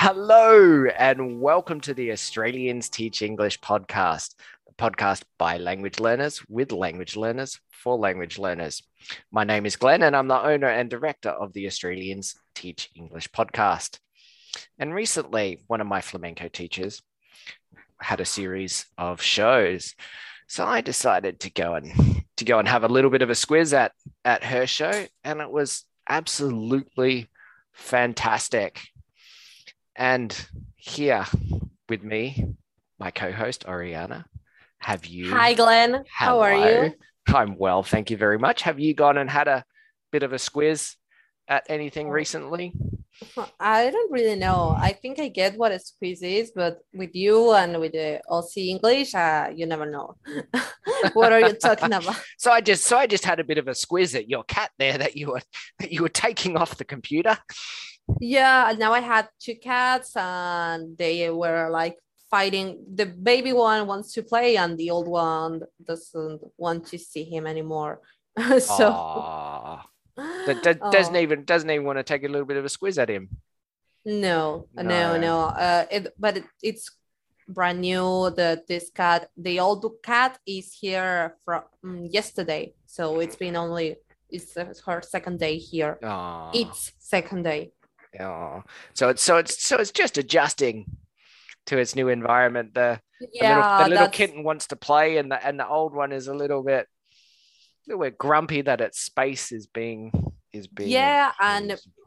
Hello, and welcome to the Australians Teach English podcast, the podcast by language learners, with language learners, for language learners. My name is Glenn, and I'm the owner and director of the Australians Teach English podcast. And recently, one of my flamenco teachers had a series of shows, so I decided to go and have a little bit of a squiz at her show, and it was absolutely fantastic. And here with me, my co-host, Oriana. Hi, Glenn. How are you? I'm well, thank you very much. Have you gone and had a bit of a squiz at anything recently? I don't really know. I think I get what a squiz is, but with you and with the Aussie English, you never know. What are you talking about? So I just had a bit of a squiz at your cat there that you were taking off the computer. Yeah, now I had two cats and they were like fighting. The baby one wants to play and the old one doesn't want to see him anymore. Doesn't even want to take a little bit of a squiz at him. No. It's brand new. The old cat is here from yesterday, so it's her second day here. It's second day. Oh, so it's just adjusting to its new environment. The little kitten wants to play, and the old one is a little bit grumpy that its space is being. Yeah, and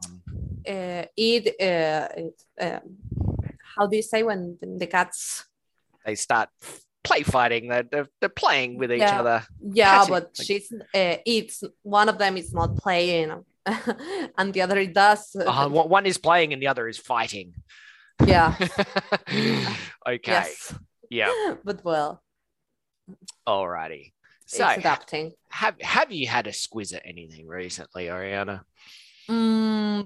how do you say when the cats they start play fighting? They're playing with each other. Yeah, but it's one of them is not playing. And the other it does. One is playing and the other is fighting. Yeah. Okay. Yes. Yeah. But well. Alrighty. So it's adapting. Have you had a squiz at anything recently, Oriana? I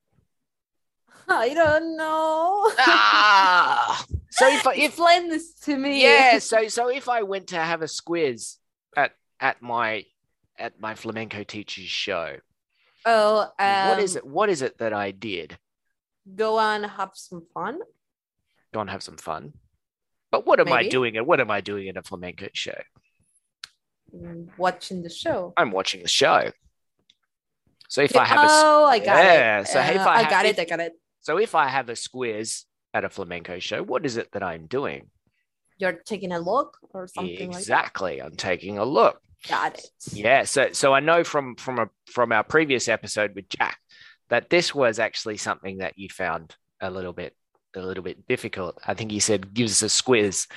don't know. So if explain this to me. Yeah. So if I went to have a squiz at my flamenco teacher's show. Oh, what is it that I did? Go and have some fun. Go and have some fun. But what am I doing? What am I doing at a flamenco show? Watching the show. I'm watching the show. So if I have I got it. Yeah. So I got it. So if I have a squiz at a flamenco show, what is it that I'm doing? You're taking a look or something Exactly. I'm taking a look. Got it. Yeah. So I know from our previous episode with Jack that this was actually something that you found a little bit difficult. I think he said gives us a squiz,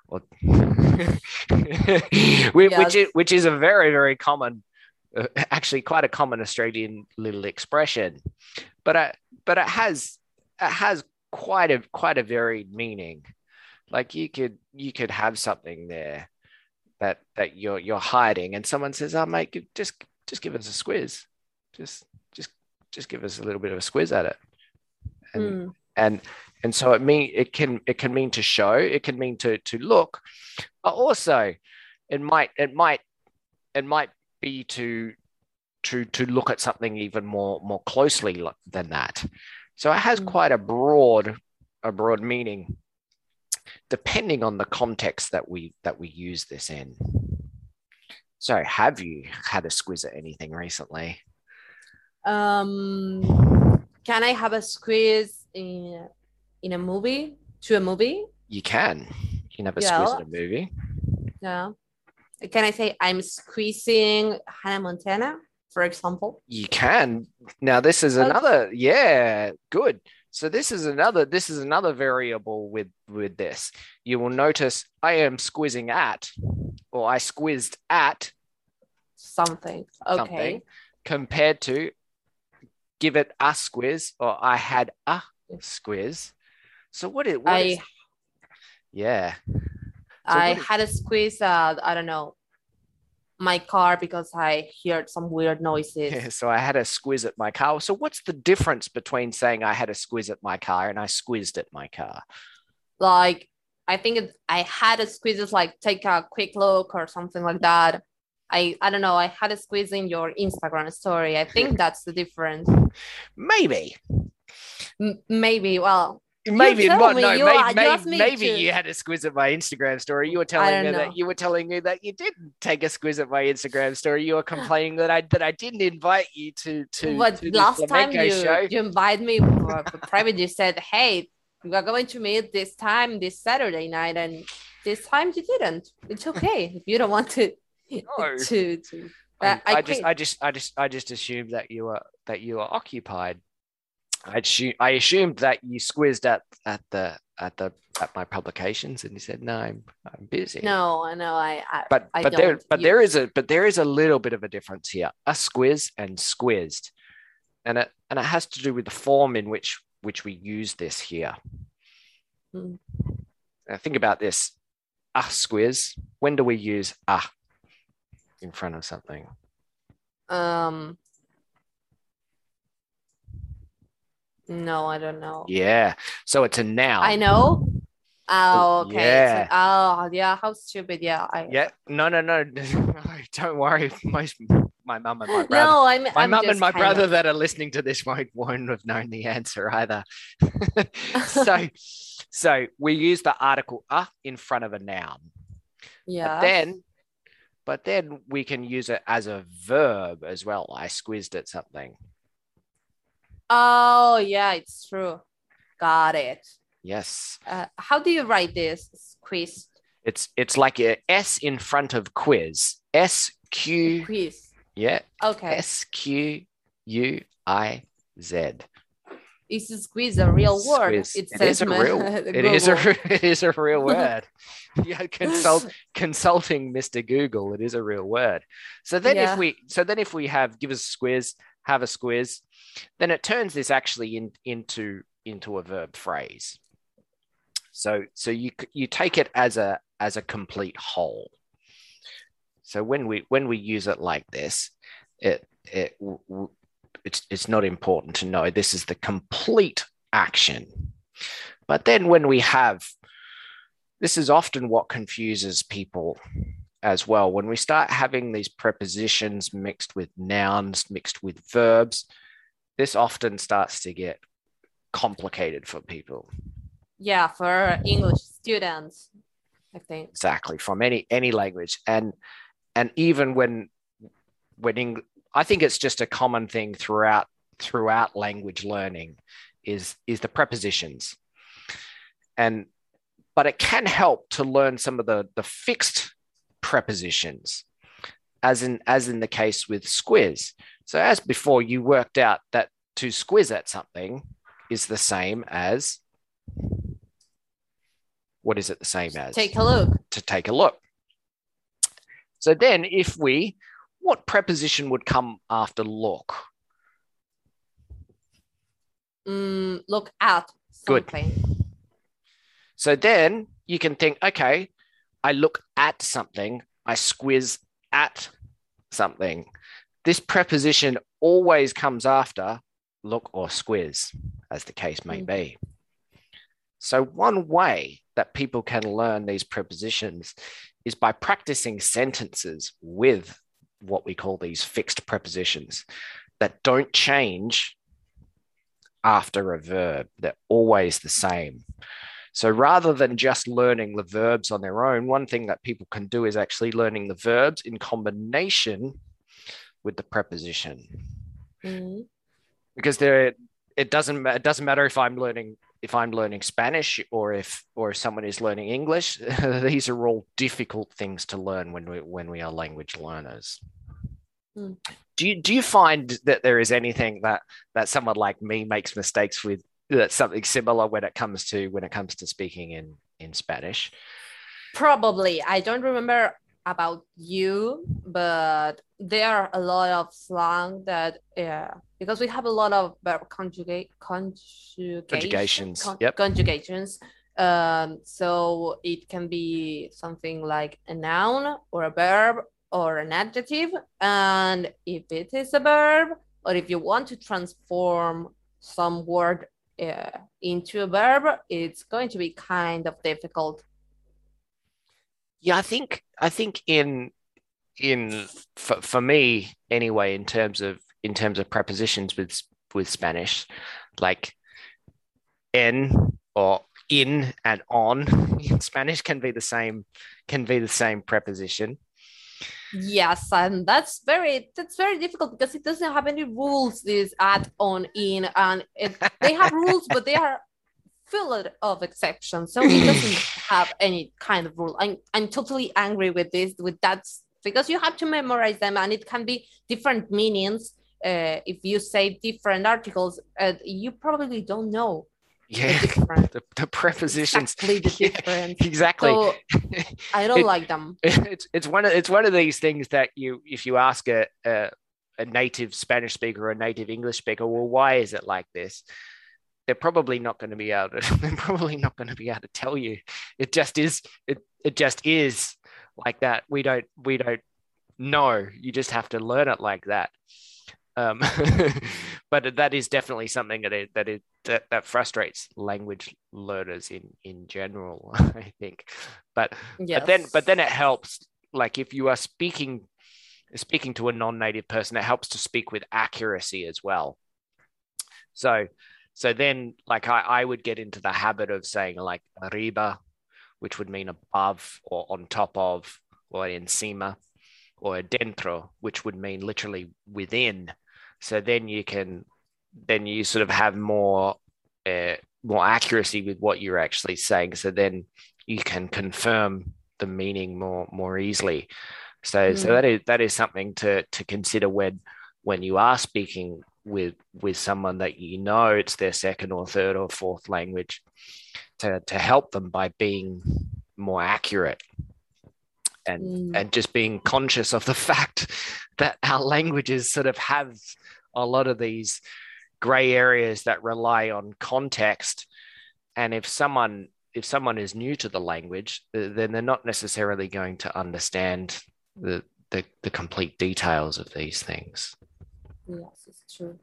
which is a very, very common, actually quite a common Australian little expression, but it has quite a varied meaning. Like you could have something there that you're hiding, and someone says, "Oh, mate, just give us a squiz, just give us a little bit of a squiz at it," and so it can mean to show, it can mean to look, but also it might be to look at something even more closely than that. So it has quite a broad meaning, depending on the context that we use this in. So have you had a squiz at anything recently? Can I have a squiz in a movie? To a movie? You can have a squiz at a movie. Yeah. Can I say I'm squeezing Hannah Montana, for example? You can. Now this is another, good. So this is another variable with this. You will notice I am squizzing at, or I squizzed at something. Okay. Something, compared to give it a squiz, or I had a squiz. So what is yeah. So I had a squiz I don't know, my car, because I heard some weird noises. Yeah, so I had a squiz at my car. So what's the difference between saying I had a squiz at my car and I squizzed at my car? Like, I think I had a squiz is like take a quick look or something like that. I don't know. I had a squiz in your Instagram story. I think that's the difference. Maybe. Maybe. Well, Maybe tell not. me. No, You asked me maybe to. you had a squiz at my Instagram story. You were I telling don't me know. that you didn't take a squiz at my Instagram story. You were complaining that I didn't invite you to But this last time flamenco show. you invited me for private, you said, "Hey, we are going to meet this time this Saturday night," and this time you didn't. It's okay if you don't want to. No. To. I just assumed that you were occupied. I assumed that you squizzed at my publications, and you said no, I'm busy. No, I know. But don't. there is a little bit of a difference here. A squiz and squizzed, and it has to do with the form in which we use this here. Hmm. Now think about this. A squiz. When do we use a in front of something? No, I don't know. Yeah. So it's a noun. I know. Oh, okay. Yeah. Oh, yeah. How stupid. Yeah. Yeah. No. Don't worry. My mum and my brother. No, my mum and my brother that are listening to this won't have known the answer either. So we use the article a in front of a noun. Yeah. But then we can use it as a verb as well. I squizzed at something. Oh, yeah, it's true. Got it. Yes. How do you write this? Quiz. It's like a S in front of quiz. SQ. Quiz. Yeah. Okay. SQUIZ. Is this quiz a real word? It is a real word. Yeah, consulting Mr. Google. It is a real word. So then if we give us a squiz, have a squiz, then it turns this actually into a verb phrase. So you take it as a complete whole. So when we use it like this, it's not important to know this is the complete action. But then when we have, this is often what confuses people as well. When we start having these prepositions mixed with nouns, mixed with verbs, this often starts to get complicated for people. Yeah, for English students, I think. Exactly, from any language. And even when I think it's just a common thing throughout language learning is the prepositions. But it can help to learn some of the fixed prepositions, as in the case with squiz. So as before, you worked out that to squiz at something is the same as, what is it the same as? Take a look. To take a look. So then what preposition would come after look? Look at something. Good. So then you can think, okay, I look at something, I squiz at something. This preposition always comes after look or squiz, as the case may be. So one way that people can learn these prepositions is by practicing sentences with what we call these fixed prepositions that don't change after a verb. They're always the same. So rather than just learning the verbs on their own, one thing that people can do is actually learning the verbs in combination with the preposition. Mm-hmm. Because it doesn't matter if I'm learning Spanish or if someone is learning English. These are all difficult things to learn when we are language learners. Mm. Do you find that there is anything that someone like me makes mistakes with, that's something similar when it comes to speaking in Spanish? Probably. I don't remember about you, but there are a lot of slang that because we have a lot of verb conjugations. Yep. Conjugations. So it can be something like a noun or a verb or an adjective. And if it is a verb, or if you want to transform some word into a verb, it's going to be kind of difficult. Yeah, I think for me anyway, in terms of prepositions with Spanish, like en or in and on in Spanish can be the same preposition. Yes, and that's very difficult because it doesn't have any rules. This add, on, in, and they have rules, but they are full of exceptions. So it doesn't have any kind of rule. I'm totally angry with that, because you have to memorize them, and it can be different meanings. If you say different articles, you probably don't know. Yeah, the prepositions exactly the difference. Yeah, exactly. So I don't like them. It's one of these things that if you ask a native Spanish speaker or a native English speaker, well, why is it like this? They're probably not going to be able to tell you. It just is. It just is like that. We don't know. You just have to learn it like that. But that is definitely something that frustrates language learners in general, I think. But yes. but then it helps. Like if you are speaking to a non-native person, it helps to speak with accuracy as well. So then, like I would get into the habit of saying like arriba, which would mean above or on top of, or encima, or dentro, which would mean literally within. So then you sort of have more accuracy with what you're actually saying. So then you can confirm the meaning more easily. So that is something to consider when you are speaking with someone that you know it's their second or third or fourth language, to help them by being more accurate. And just being conscious of the fact that our languages sort of have a lot of these gray areas that rely on context. And if someone is new to the language, then they're not necessarily going to understand the complete details of these things. Yes, it's true.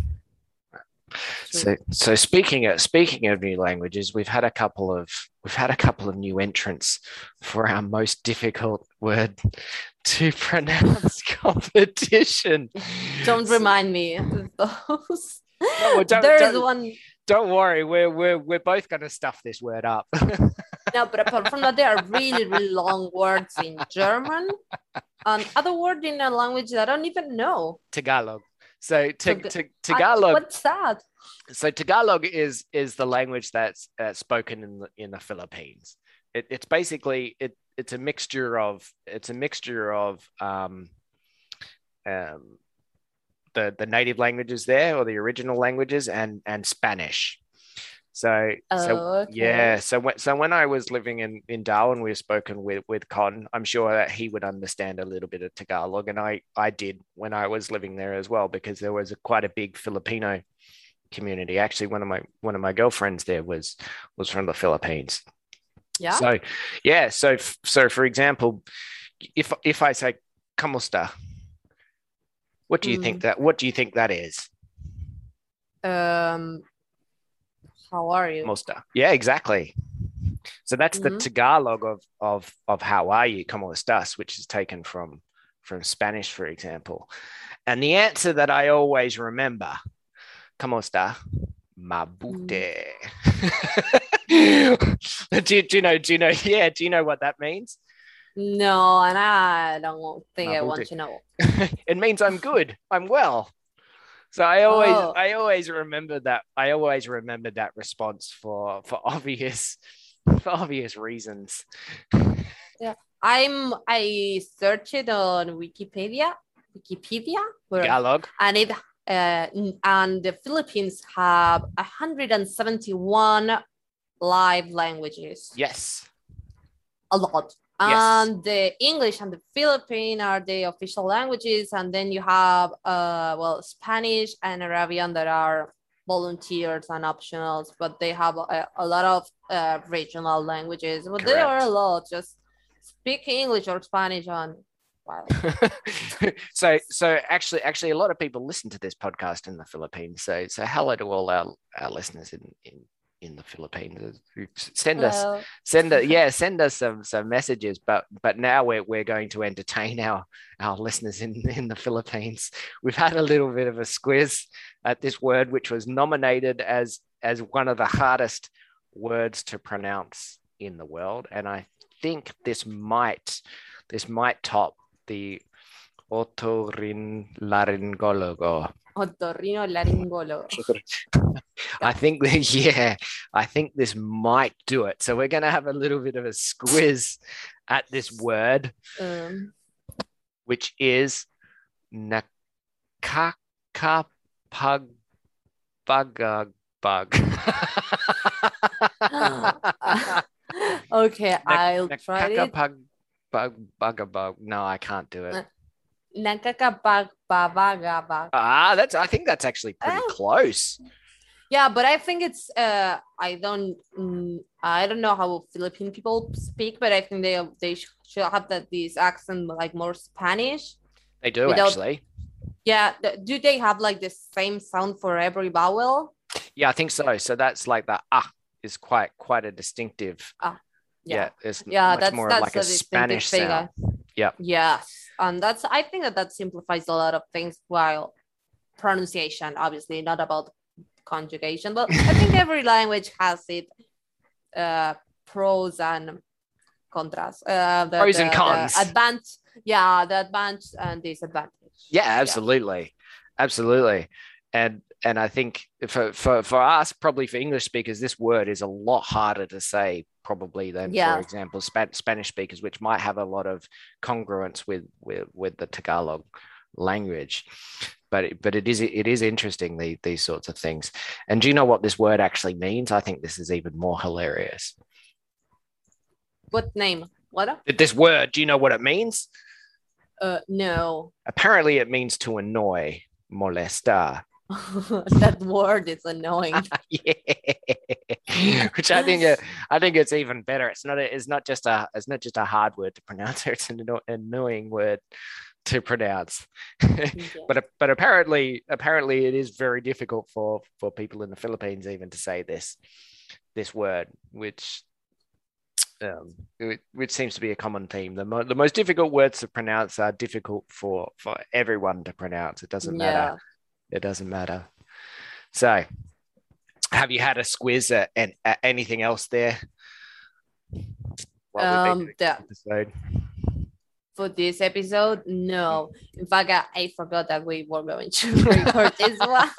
So speaking of new languages, we've had a couple of new entrants for our most difficult word to pronounce competition. Don't remind me of those. No, There's one. Don't worry, we're both going to stuff this word up. No, but apart from that, there are really, really long words in German and other words in a language that I don't even know. Tagalog. So Tagalog. What's that? So Tagalog is the language that's spoken in the Philippines. It's basically it's a mixture of the native languages there, or the original languages, and Spanish. Okay. So when I was living in Darwin, we were spoken with Con. I'm sure that he would understand a little bit of Tagalog, and I did when I was living there as well, because there was quite a big Filipino community. Actually, one of my girlfriends there was from the Philippines. Yeah. So yeah. So for example, if I say "Kamusta," what do you think that is? How are you? Kamusta. Yeah, exactly. So that's the Tagalog of how are you, ¿Cómo estás, which is taken from Spanish, for example. And the answer that I always remember, ¿Cómo está? Mabuti. Do you know what that means? No, and I don't think Mabuti. I want to know. It means I'm good. I'm well. So I always remember that. I always remembered that response for obvious reasons. Yeah, I searched it on Wikipedia, Tagalog, and it and the Philippines have 171 live languages. Yes, a lot. And the English and the Philippine are the official languages, and then you have Spanish and Arabian that are volunteers and optionals, but they have a lot of regional languages. But there are a lot. Just speak English or Spanish on. Wow. so actually a lot of people listen to this podcast in the Philippines. So hello to all our listeners in the Philippines. Send us some messages, but now we're going to entertain our listeners in the Philippines. We've had a little bit of a squiz at this word, which was nominated as one of the hardest words to pronounce in the world, and I think this might top the otorrinolaryngologo. Otorrinolaryngologo. I think this might do it. So we're going to have a little bit of a squiz at this word, which is nakakapagpagabag. Okay, I'll try it. No, I can't do it. Nakakapagpabagabag. I think that's actually pretty close. Yeah, but I think it's I don't know how Philippine people speak, but I think they should have this accent like more Spanish. They do actually. Yeah, do they have like the same sound for every vowel? Yeah, I think so. So that's like the is quite a distinctive. Yeah, it's much more like a Spanish sound. Yeah. Yes, and I think that simplifies a lot of things. While pronunciation, obviously, not about conjugation, but I think every language has its pros and contras. Pros and cons. The advantage and disadvantage. Yeah, absolutely, absolutely, and I think for us, probably for English speakers, this word is a lot harder to say probably than, for example, Spanish speakers, which might have a lot of congruence with the Tagalog language. But it is interesting, these sorts of things. And do you know what this word actually means? I think this is even more hilarious. What name? What? This word, do you know what it means? No. Apparently it means to annoy, molestar. That word is annoying. Yeah. Which I think it's even better. It's not just a hard word to pronounce. It's an annoying word to pronounce. but apparently it is very difficult for people in the Philippines even to say this word, which seems to be a common theme. The most difficult words to pronounce are difficult for everyone to pronounce. It doesn't matter. It doesn't matter. So, have you had a squiz and anything else there? Episode? For this episode, no. In fact, I forgot that we were going to record this one.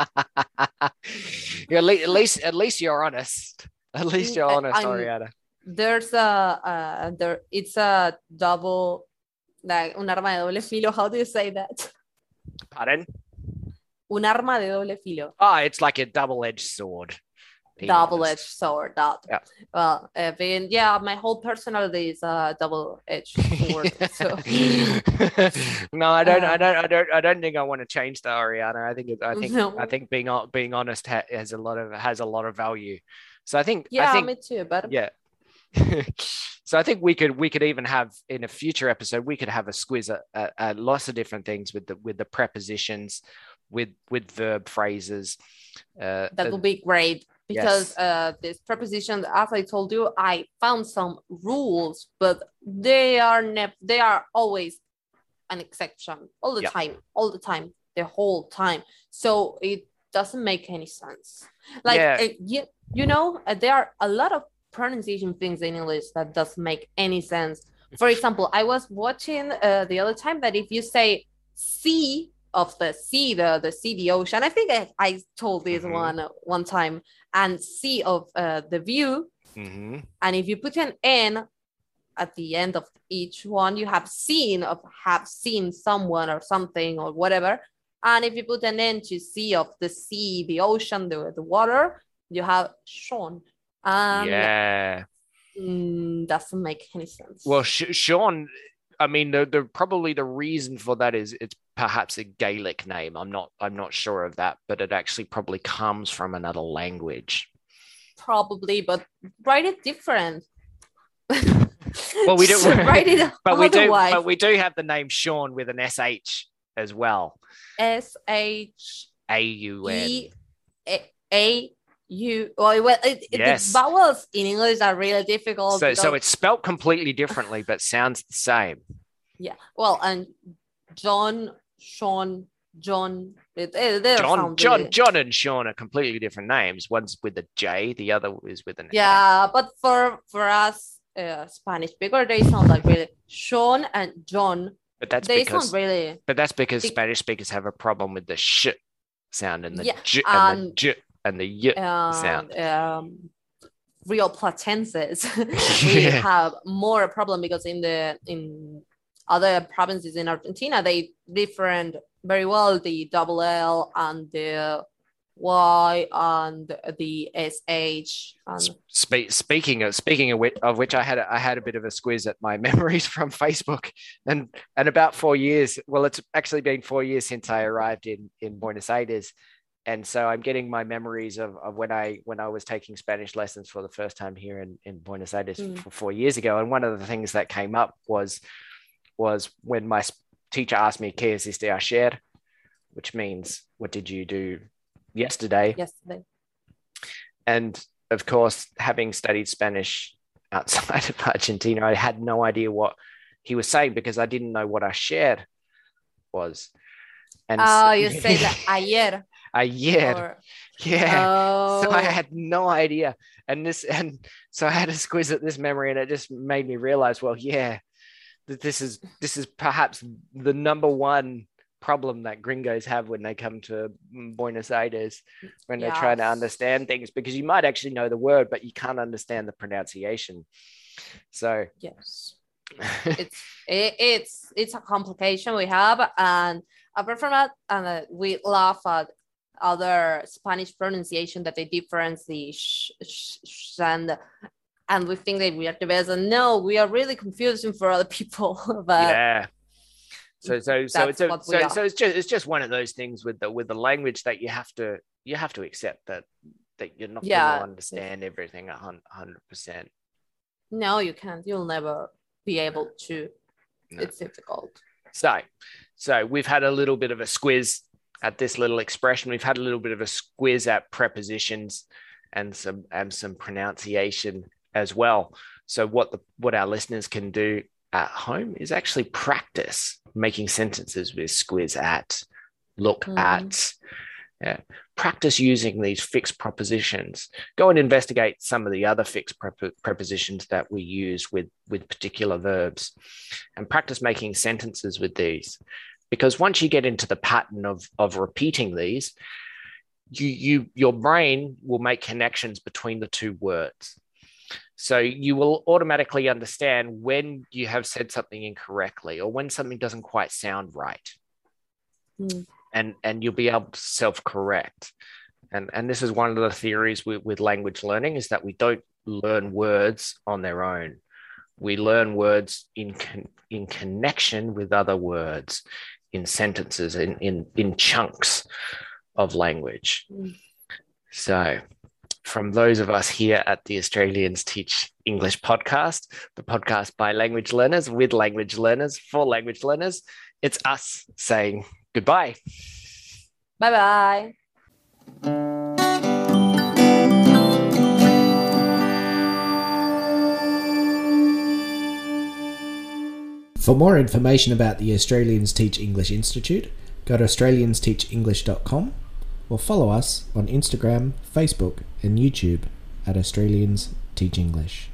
Yeah, at least you're honest. At least you're honest, Oriana. There's it's a double, like un arma de doble filo. How do you say that? Pardon? Un arma de doble filo. Oh, it's like a double-edged sword. Double-edged sword. Yeah. Well, my whole personality is a double-edged sword. So. No, I don't think I want to change that, Oriana. I think being honest has a lot of value. So I think me too. But yeah. So I think we could even have in a future episode we could have a squiz at lots of different things with the prepositions, with verb phrases. That would be great because this preposition, as I told you, I found some rules, but they are always an exception all the time, the whole time. So it doesn't make any sense. Like there are a lot of pronunciation things in English that doesn't make any sense. For example, I was watching the other time that if you say sea of the sea, the ocean, I think I told this one time, and sea of the view, and if you put an N at the end of each one, you have seen someone or something or whatever, and if you put an N to sea of the sea, the ocean, the water, you have shown. Doesn't make any sense. Well, Sean, I mean, the probably the reason for that is it's perhaps a Gaelic name. I'm not sure of that, but it actually probably comes from another language. Probably, but write it different. Well, we do write it, but we do have the name Sean with an SH as well. SHAUN. The vowels in English are really difficult. So it's spelt completely differently, but sounds the same. Yeah. Well, and John, Sean, John, John and Sean are completely different names. One's with a J, the other is with an A. But for us Spanish speakers, they sound like really Sean and John. But that's Spanish speakers have a problem with the sh sound and the j and the j and the y sound. Real Platenses, we have more problem because in other provinces in Argentina, they different very well the double L and the Y and the SH. Speaking of which, I had a bit of a squiz at my memories from Facebook, and about 4 years. Well, it's actually been 4 years since I arrived in Buenos Aires, and so I'm getting my memories of when I was taking Spanish lessons for the first time here in Buenos Aires 4 years ago. And one of the things that came up was when my teacher asked me "¿Qué hiciste ayer?", which means "What did you do yesterday?" And of course, having studied Spanish outside of Argentina, I had no idea what he was saying because I didn't know what ayer was. And you say that ayer. Ayer. So I had no idea. And so I had a squiz at this memory, and it just made me realize, well, that this is perhaps the number one problem that gringos have when they come to Buenos Aires, when they're trying to understand things, because you might actually know the word, but you can't understand the pronunciation. So yes, it's a complication we have. And apart from that, we laugh at other Spanish pronunciation that they difference the sh and we think that we are the best, and no, we are really confusing for other people. But so it's just one of those things with the language that you have to accept that you're not going to understand everything 100%. No, you can't. You'll never be able to. No. It's difficult. So we've had a little bit of a squiz at this little expression. We've had a little bit of a squiz at prepositions and some pronunciation as well. So what our listeners can do at home is actually practice making sentences with squiz at, look at. Practice using these fixed propositions. Go and investigate some of the other fixed prepositions that we use with particular verbs, and practice making sentences with these. Because once you get into the pattern of repeating these, your brain will make connections between the two words. So you will automatically understand when you have said something incorrectly or when something doesn't quite sound right. And you'll be able to self-correct. And this is one of the theories with language learning, is that we don't learn words on their own. We learn words in connection with other words, in sentences, in chunks of language. So from those of us here at the Australians Teach English podcast, the podcast by language learners, with language learners, for language learners, it's us saying goodbye. Bye-bye. For more information about the Australians Teach English Institute, go to australiansteachenglish.com or follow us on Instagram, Facebook and YouTube at Australians Teach English.